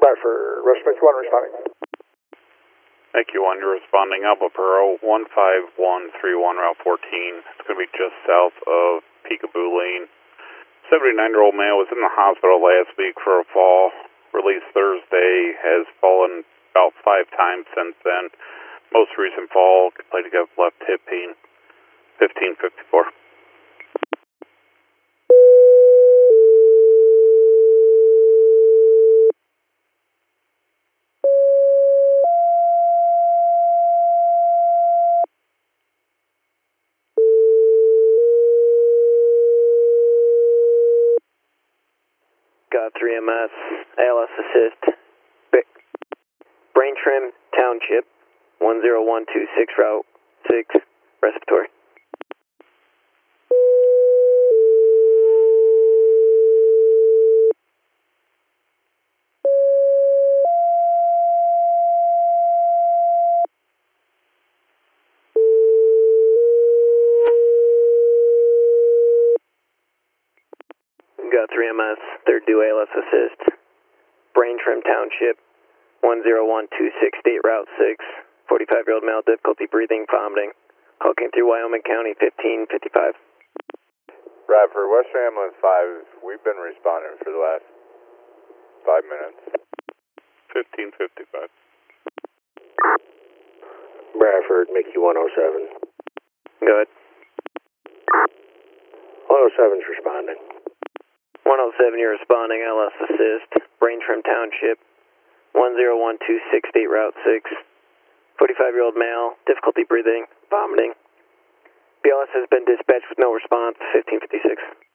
Bradford, Rush Smith 1 responding. Thank you, 1. You're responding. Alpha Pearl 15131, Route 14. It's going to be just south of Peekaboo Lane. 79-year-old male was in the hospital last week for a fall. Released Thursday, has fallen about 5 times since then. Most recent fall, complaining of left hip pain. 1554. Got 3MS, ALS assist, Brain Trim Township, 10126 Route 6, respiratory. Got 3MS, third due ALS assist, Brain Trim Township, 10126 State Route 6, 45-year-old male, difficulty breathing, vomiting, hooking through Wyoming County, 1555. Bradford, Western Ambulance 5, we've been responding for the last 5 minutes. 1555. Bradford, Mickey 107. Go ahead. 107's responding. 107, you're responding, ALS assist, Brain Trim Township, 10126 State Route 6, 45-year-old male, difficulty breathing, vomiting. BLS has been dispatched with no response, 1556.